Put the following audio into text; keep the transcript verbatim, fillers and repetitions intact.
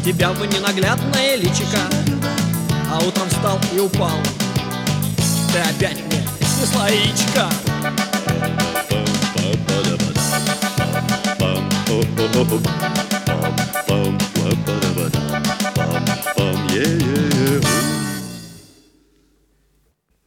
тебя в ненаглядное личико. А утром встал и упал, ты опять мне снесла яичко. Bum, bum, bum, bum, bum, bum, bum, bum, bum.